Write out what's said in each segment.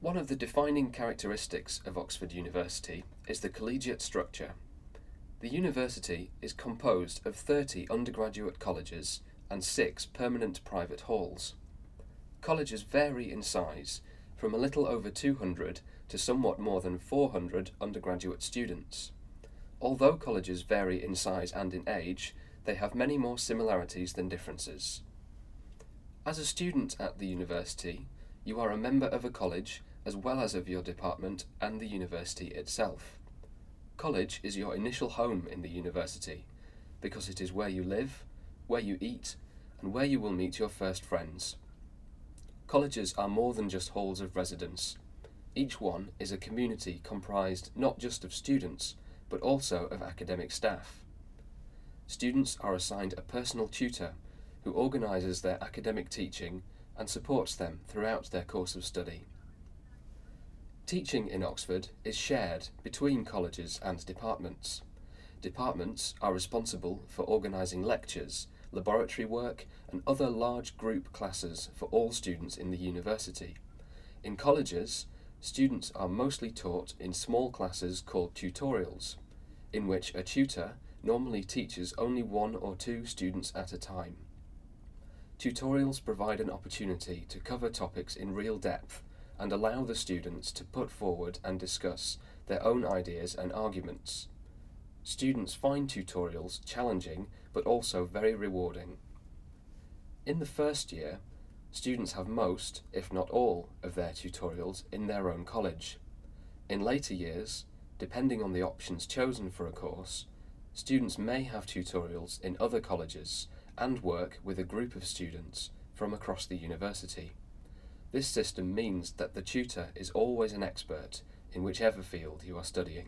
One of the defining characteristics of Oxford University is the collegiate structure. The university is composed of 30 undergraduate colleges and 6 permanent private halls. Colleges vary in size, from a little over 200 to somewhat more than 400 undergraduate students. Although colleges vary in size and in age, they have many more similarities than differences. As a student at the university, you are a member of a college as well as of your department and the university itself. College is your initial home in the university, because it is where you live, where you eat, and where you will meet your first friends. Colleges are more than just halls of residence. Each one is a community comprised not just of students, but also of academic staff. Students are assigned a personal tutor who organises their academic teaching and supports them throughout their course of study. Teaching in Oxford is shared between colleges and departments. Departments are responsible for organising lectures, laboratory work, and other large group classes for all students in the university. In colleges, students are mostly taught in small classes called tutorials, in which a tutor normally teaches only 1 or 2 students at a time. Tutorials provide an opportunity to cover topics in real depth and allow the students to put forward and discuss their own ideas and arguments. Students find tutorials challenging but also very rewarding. In the first year, students have most, if not all, of their tutorials in their own college. In later years, depending on the options chosen for a course, students may have tutorials in other colleges and work with a group of students from across the university. This system means that the tutor is always an expert in whichever field you are studying.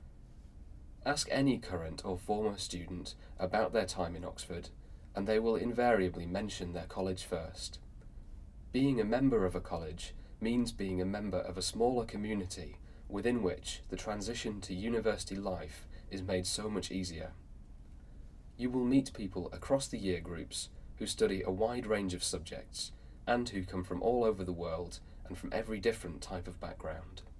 Ask any current or former student about their time in Oxford, and they will invariably mention their college first. Being a member of a college means being a member of a smaller community within which the transition to university life is made so much easier. You will meet people across the year groups who study a wide range of subjects and who come from all over the world and from every different type of background.